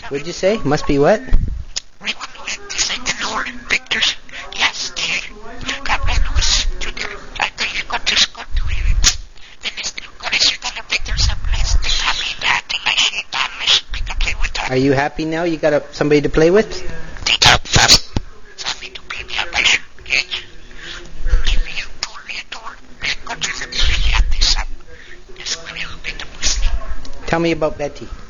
What'd you say? Must be what? We want to let this in the Lord pictures. Yes, Capelos Junior. I think you got to Scott to it. Then it's the pictures of blessed. The happy that I see Thomas. We can play with that. Are you happy now? You got somebody to play with? Take up fast. Something to play me up. Yes. Give me a tour. Got to the at this up. Just a little bit of Muslim. Tell me about Betty.